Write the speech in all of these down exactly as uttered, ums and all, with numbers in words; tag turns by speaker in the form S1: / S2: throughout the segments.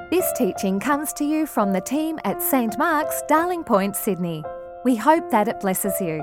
S1: This teaching comes to you from the team at Saint Mark's, Darling Point, Sydney. We hope that it blesses you.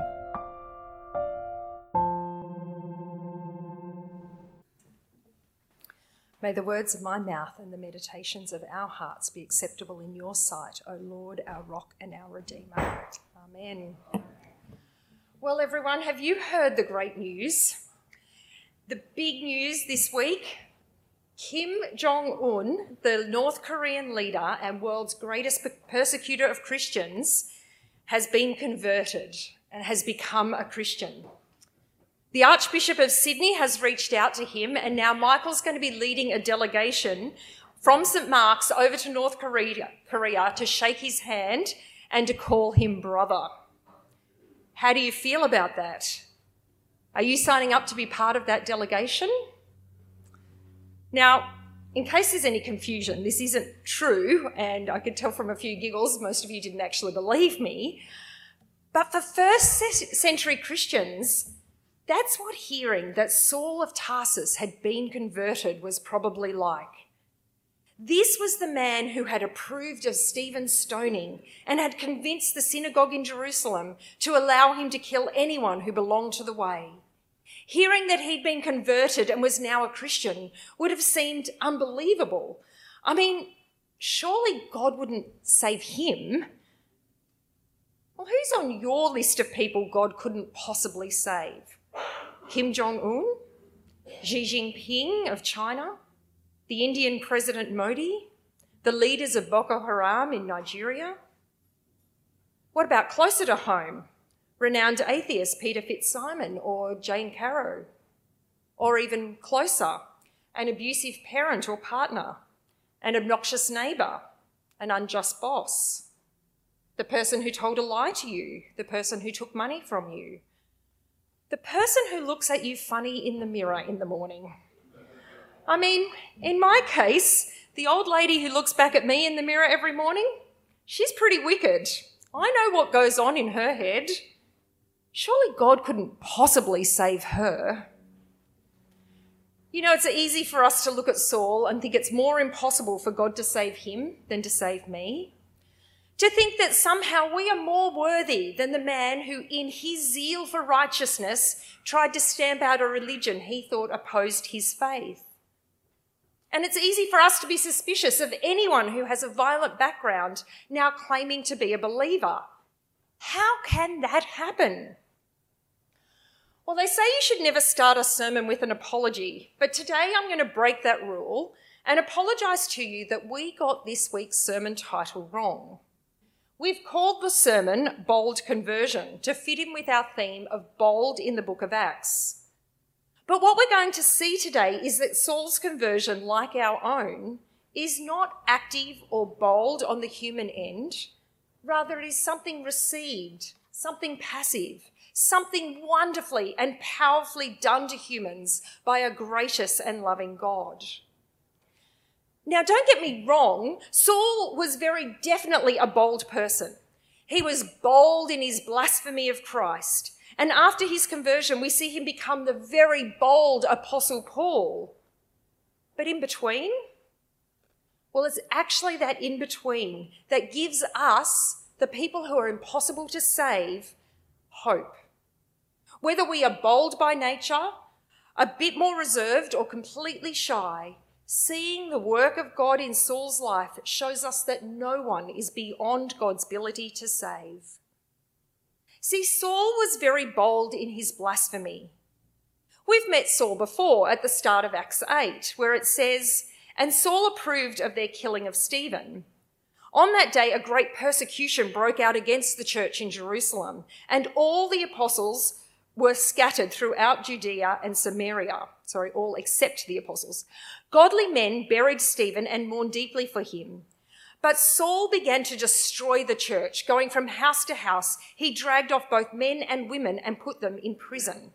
S2: May the words of my mouth and the meditations of our hearts be acceptable in your sight, O Lord, our rock and our Redeemer. Amen. Well, everyone, have you heard the great news? The big news this week, Kim Jong-un, the North Korean leader and world's greatest persecutor of Christians, has been converted and has become a Christian. The Archbishop of Sydney has reached out to him, and now Michael's going to be leading a delegation from Saint Mark's over to North Korea, Korea to shake his hand and to call him brother. How do you feel about that? Are you signing up to be part of that delegation? Now, in case there's any confusion, this isn't true, and I could tell from a few giggles, most of you didn't actually believe me, but for first century Christians, that's what hearing that Saul of Tarsus had been converted was probably like. This was the man who had approved of Stephen's stoning and had convinced the synagogue in Jerusalem to allow him to kill anyone who belonged to the way. Hearing that he'd been converted and was now a Christian would have seemed unbelievable. I mean, surely God wouldn't save him. Well, who's on your list of people God couldn't possibly save? Kim Jong-un? Xi Jinping of China? The Indian President Modi? The leaders of Boko Haram in Nigeria? What about closer to home? Renowned atheist Peter Fitzsimon or Jane Caro? Or even closer, an abusive parent or partner, an obnoxious neighbour, an unjust boss, the person who told a lie to you, the person who took money from you, the person who looks at you funny in the mirror in the morning. I mean, in my case, the old lady who looks back at me in the mirror every morning, she's pretty wicked. I know what goes on in her head. Surely God couldn't possibly save her. You know, it's easy for us to look at Saul and think it's more impossible for God to save him than to save me. To think that somehow we are more worthy than the man who, in his zeal for righteousness, tried to stamp out a religion he thought opposed his faith. And it's easy for us to be suspicious of anyone who has a violent background now claiming to be a believer. How can that happen? Well, they say you should never start a sermon with an apology, but today I'm going to break that rule and apologise to you that we got this week's sermon title wrong. We've called the sermon Bold Conversion to fit in with our theme of bold in the book of Acts. But what we're going to see today is that Saul's conversion, like our own, is not active or bold on the human end. Rather, it is something received, something passive, something wonderfully and powerfully done to humans by a gracious and loving God. Now, don't get me wrong, Saul was very definitely a bold person. He was bold in his blasphemy of Christ, and after his conversion, we see him become the very bold Apostle Paul. But in between? Well, it's actually that in between that gives us, the people who are impossible to save, hope. Whether we are bold by nature, a bit more reserved, or completely shy, seeing the work of God in Saul's life shows us that no one is beyond God's ability to save. See, Saul was very bold in his blasphemy. We've met Saul before at the start of Acts eight, where it says, "And Saul approved of their killing of Stephen. On that day, a great persecution broke out against the church in Jerusalem, and all the apostles were scattered throughout Judea and Samaria." Sorry, all except the apostles. "Godly men buried Stephen and mourned deeply for him. But Saul began to destroy the church. Going from house to house, he dragged off both men and women and put them in prison."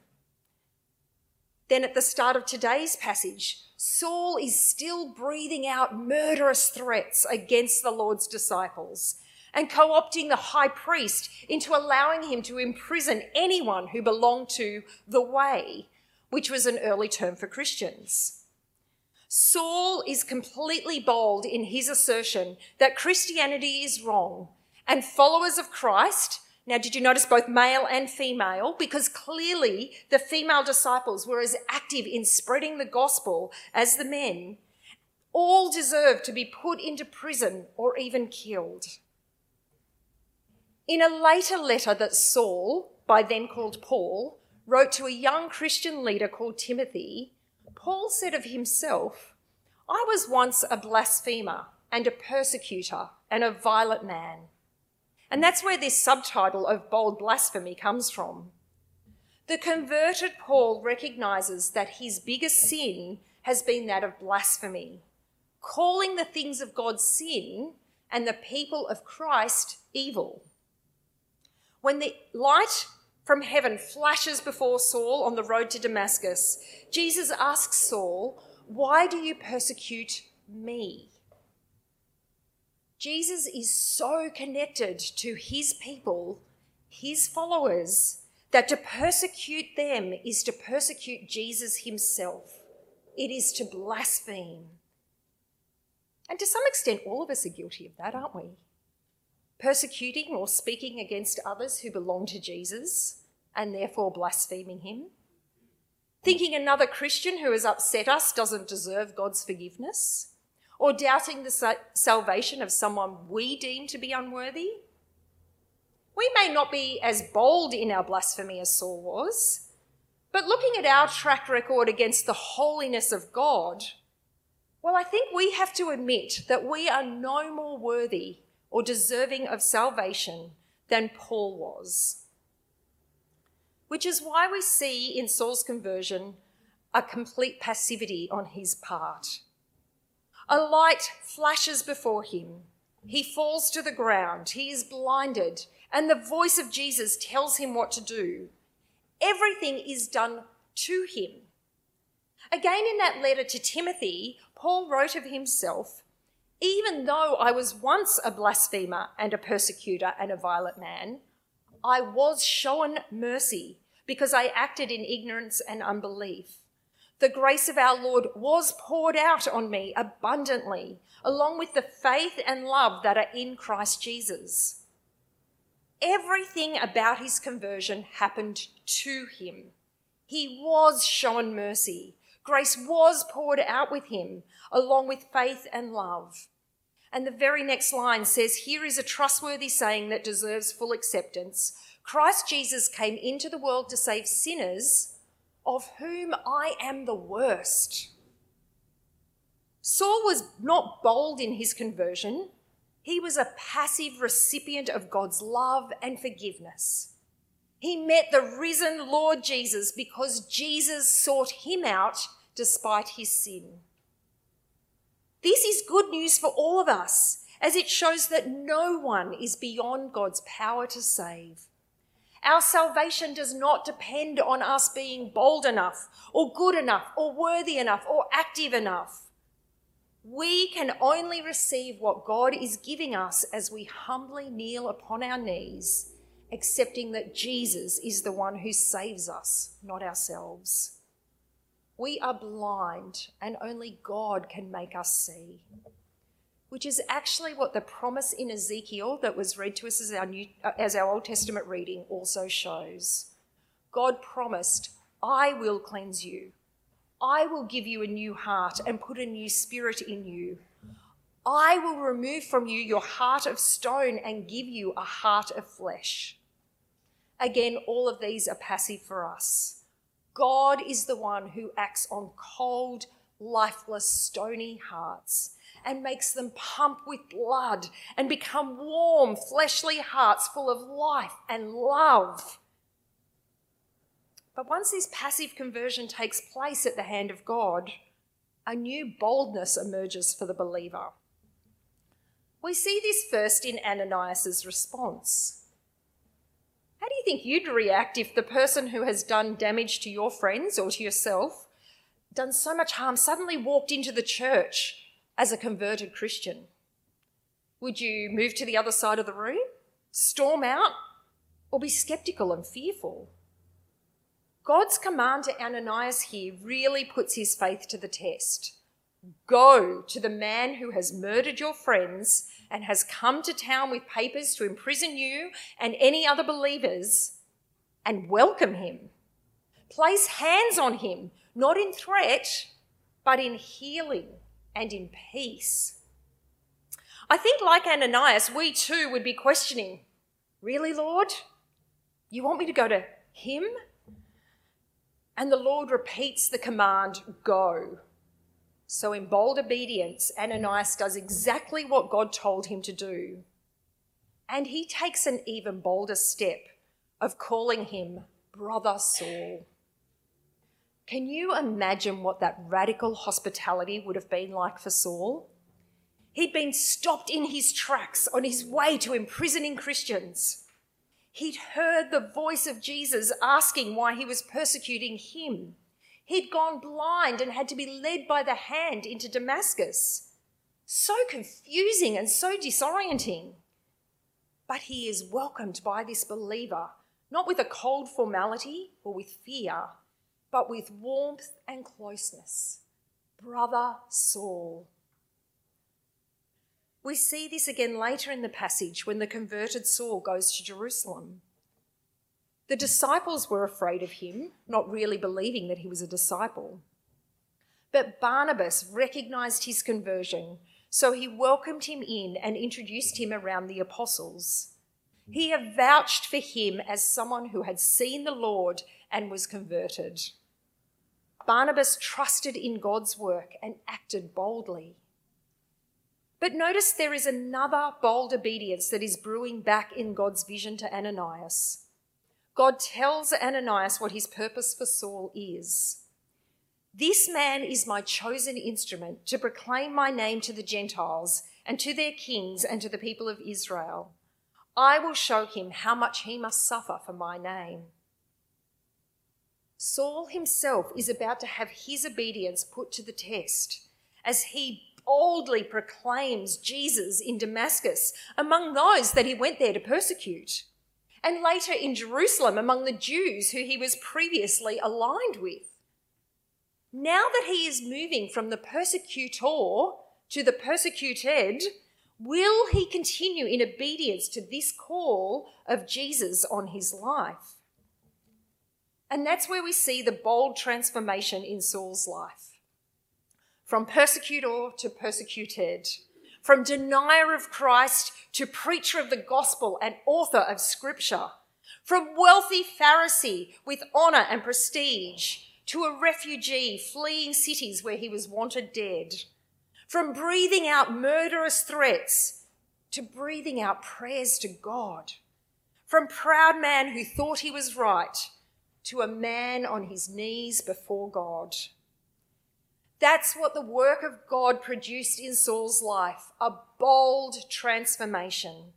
S2: Then at the start of today's passage, Saul is still breathing out murderous threats against the Lord's disciples and co-opting the high priest into allowing him to imprison anyone who belonged to the Way, which was an early term for Christians. Saul is completely bold in his assertion that Christianity is wrong and followers of Christ, now did you notice both male and female, because clearly the female disciples were as active in spreading the gospel as the men, all deserve to be put into prison or even killed. In a later letter that Saul, by then called Paul, wrote to a young Christian leader called Timothy, Paul said of himself, "I was once a blasphemer and a persecutor and a violent man." And that's where this subtitle of bold blasphemy comes from. The converted Paul recognises that his biggest sin has been that of blasphemy, calling the things of God sin and the people of Christ evil. When the light from heaven flashes before Saul on the road to Damascus, Jesus asks Saul, "Why do you persecute me?" Jesus is so connected to his people, his followers, that to persecute them is to persecute Jesus himself. It is to blaspheme. And to some extent, all of us are guilty of that, aren't we? Persecuting or speaking against others who belong to Jesus and therefore blaspheming him. Thinking another Christian who has upset us doesn't deserve God's forgiveness. Or doubting the sa- salvation of someone we deem to be unworthy. We may not be as bold in our blasphemy as Saul was, but looking at our track record against the holiness of God, well, I think we have to admit that we are no more worthy or deserving of salvation than Paul was. Which is why we see in Saul's conversion a complete passivity on his part. A light flashes before him. He falls to the ground. He is blinded, and the voice of Jesus tells him what to do. Everything is done to him. Again, in that letter to Timothy, Paul wrote of himself, "Even though I was once a blasphemer and a persecutor and a violent man, I was shown mercy because I acted in ignorance and unbelief. The grace of our Lord was poured out on me abundantly, along with the faith and love that are in Christ Jesus." Everything about his conversion happened to him. He was shown mercy. Grace was poured out with him, along with faith and love. And the very next line says, "Here is a trustworthy saying that deserves full acceptance. Christ Jesus came into the world to save sinners, of whom I am the worst." Saul was not bold in his conversion. He was a passive recipient of God's love and forgiveness. He met the risen Lord Jesus because Jesus sought him out despite his sin. This is good news for all of us, as it shows that no one is beyond God's power to save. Our salvation does not depend on us being bold enough or good enough or worthy enough or active enough. We can only receive what God is giving us as we humbly kneel upon our knees, accepting that Jesus is the one who saves us, not ourselves. We are blind and only God can make us see, which is actually what the promise in Ezekiel that was read to us as our, New, as our Old Testament reading also shows. God promised, "I will cleanse you. I will give you a new heart and put a new spirit in you. I will remove from you your heart of stone and give you a heart of flesh." Again, all of these are passive for us. God is the one who acts on cold, lifeless, stony hearts and makes them pump with blood and become warm, fleshly hearts full of life and love. But once this passive conversion takes place at the hand of God, a new boldness emerges for the believer. We see this first in Ananias' response. How do you think you'd react if the person who has done damage to your friends or to yourself, done so much harm, suddenly walked into the church as a converted Christian? Would you move to the other side of the room, storm out, or be sceptical and fearful? God's command to Ananias here really puts his faith to the test. Go to the man who has murdered your friends and has come to town with papers to imprison you and any other believers, and welcome him. Place hands on him, not in threat, but in healing and in peace." I think, like Ananias, we too would be questioning, "Really, Lord? You want me to go to him?" And the Lord repeats the command, "Go." So in bold obedience, Ananias does exactly what God told him to do. And he takes an even bolder step of calling him Brother Saul. Can you imagine what that radical hospitality would have been like for Saul? He'd been stopped in his tracks on his way to imprisoning Christians. He'd heard the voice of Jesus asking why he was persecuting him. He'd gone blind and had to be led by the hand into Damascus. So confusing and so disorienting. But he is welcomed by this believer, not with a cold formality or with fear, but with warmth and closeness. Brother Saul. We see this again later in the passage when the converted Saul goes to Jerusalem. The disciples were afraid of him, not really believing that he was a disciple. But Barnabas recognised his conversion, so he welcomed him in and introduced him around the apostles. He vouched for him as someone who had seen the Lord and was converted. Barnabas trusted in God's work and acted boldly. But notice there is another bold obedience that is brewing back in God's vision to Ananias. God tells Ananias what his purpose for Saul is. "This man is my chosen instrument to proclaim my name to the Gentiles and to their kings and to the people of Israel. I will show him how much he must suffer for my name." Saul himself is about to have his obedience put to the test as he boldly proclaims Jesus in Damascus among those that he went there to persecute, and later in Jerusalem among the Jews who he was previously aligned with. Now that he is moving from the persecutor to the persecuted, will he continue in obedience to this call of Jesus on his life? And that's where we see the bold transformation in Saul's life. From persecutor to persecuted, from denier of Christ to preacher of the gospel and author of scripture, from wealthy Pharisee with honour and prestige to a refugee fleeing cities where he was wanted dead, from breathing out murderous threats to breathing out prayers to God, from proud man who thought he was right to a man on his knees before God. That's what the work of God produced in Saul's life, a bold transformation.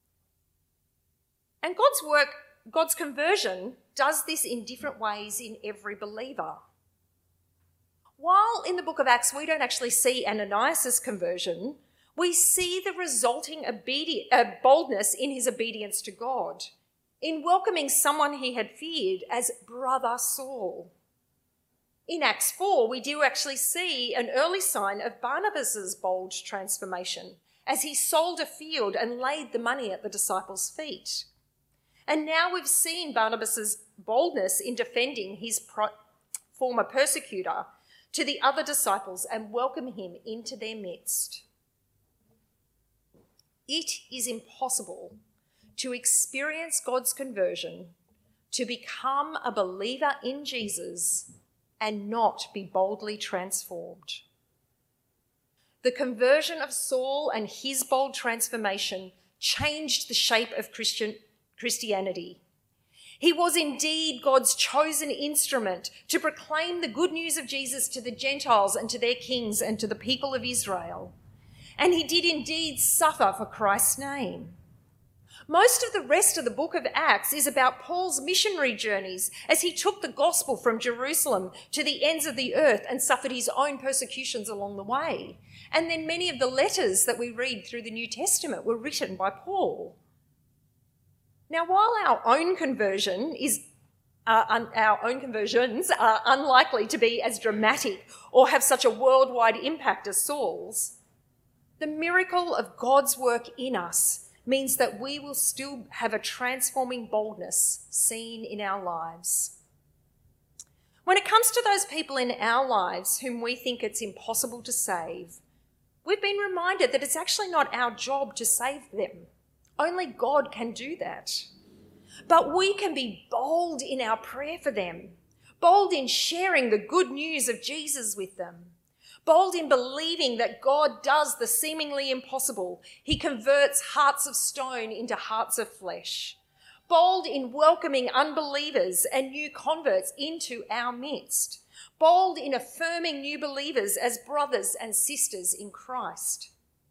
S2: And God's work, God's conversion, does this in different ways in every believer. While in the book of Acts we don't actually see Ananias' conversion, we see the resulting obedi- uh, boldness in his obedience to God, in welcoming someone he had feared as Brother Saul. In Acts four, we do actually see an early sign of Barnabas' bold transformation as he sold a field and laid the money at the disciples' feet. And now we've seen Barnabas' boldness in defending his pro- former persecutor to the other disciples and welcome him into their midst. It is impossible to experience God's conversion, to become a believer in Jesus, and not be boldly transformed. The conversion of Saul and his bold transformation changed the shape of Christian Christianity. He was indeed God's chosen instrument to proclaim the good news of Jesus to the Gentiles and to their kings and to the people of Israel. And he did indeed suffer for Christ's name. Most of the rest of the book of Acts is about Paul's missionary journeys as he took the gospel from Jerusalem to the ends of the earth and suffered his own persecutions along the way. And then many of the letters that we read through the New Testament were written by Paul. Now, while our own conversion is uh, un- our own conversions are unlikely to be as dramatic or have such a worldwide impact as Saul's, the miracle of God's work in us means that we will still have a transforming boldness seen in our lives. When it comes to those people in our lives whom we think it's impossible to save, we've been reminded that it's actually not our job to save them. Only God can do that. But we can be bold in our prayer for them, bold in sharing the good news of Jesus with them, bold in believing that God does the seemingly impossible. He converts hearts of stone into hearts of flesh. Bold in welcoming unbelievers and new converts into our midst. Bold in affirming new believers as brothers and sisters in Christ.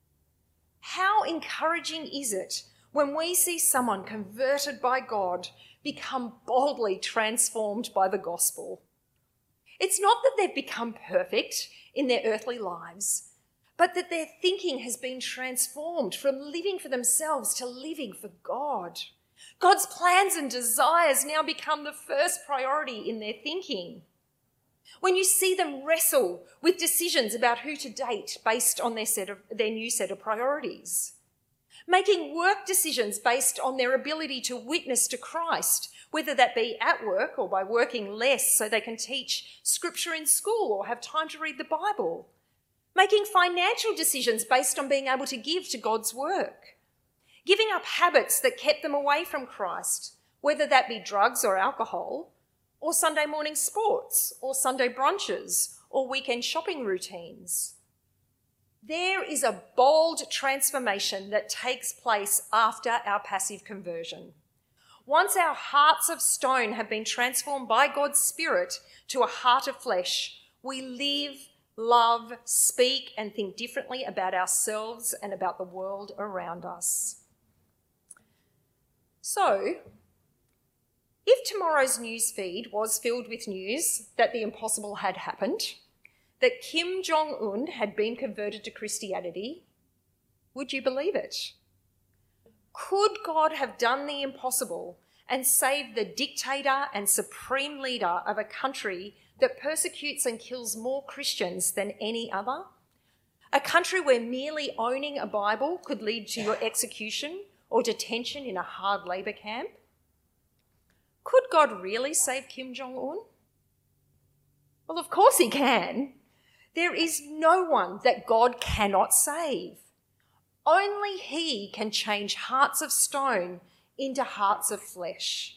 S2: How encouraging is it when we see someone converted by God become boldly transformed by the gospel? It's not that they've become perfect in their earthly lives, but that their thinking has been transformed from living for themselves to living for God. God's plans and desires now become the first priority in their thinking. When you see them wrestle with decisions about who to date based on their set of, their new set of priorities, making work decisions based on their ability to witness to Christ, whether that be at work or by working less so they can teach scripture in school or have time to read the Bible, making financial decisions based on being able to give to God's work, giving up habits that kept them away from Christ, whether that be drugs or alcohol, or Sunday morning sports, or Sunday brunches, or weekend shopping routines. There is a bold transformation that takes place after our passive conversion. Once our hearts of stone have been transformed by God's Spirit to a heart of flesh, we live, love, speak, and think differently about ourselves and about the world around us. So, if tomorrow's news feed was filled with news that the impossible had happened, that Kim Jong-un had been converted to Christianity, would you believe it? Could God have done the impossible and saved the dictator and supreme leader of a country that persecutes and kills more Christians than any other? A country where merely owning a Bible could lead to your execution or detention in a hard labour camp? Could God really save Kim Jong-un? Well, of course he can. There is no one that God cannot save. Only he can change hearts of stone into hearts of flesh.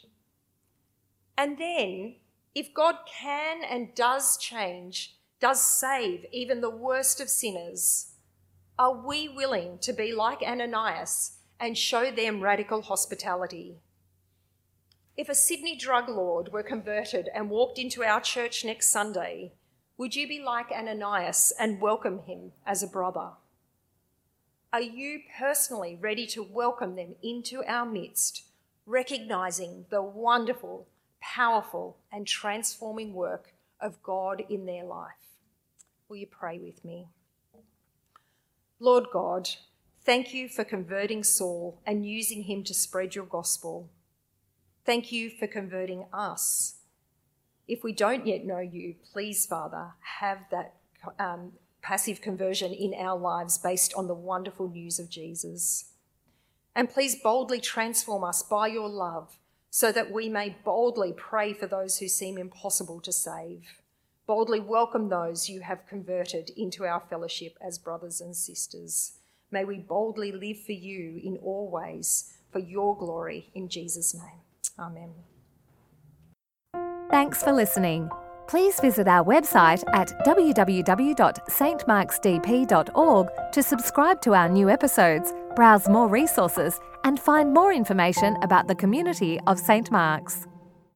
S2: And then, if God can and does change, does save even the worst of sinners, are we willing to be like Ananias and show them radical hospitality? If a Sydney drug lord were converted and walked into our church next Sunday, would you be like Ananias and welcome him as a brother? Are you personally ready to welcome them into our midst, recognising the wonderful, powerful and transforming work of God in their life? Will you pray with me? Lord God, thank you for converting Saul and using him to spread your gospel. Thank you for converting us. If we don't yet know you, please, Father, have that um, passive conversion in our lives based on the wonderful news of Jesus. And please boldly transform us by your love so that we may boldly pray for those who seem impossible to save, boldly welcome those you have converted into our fellowship as brothers and sisters. May we boldly live for you in all ways, for your glory, in Jesus' name. Amen.
S1: Thanks for listening. Please visit our website at w w w dot s t marks d p dot org to subscribe to our new episodes, browse more resources, and find more information about the community of Saint Mark's.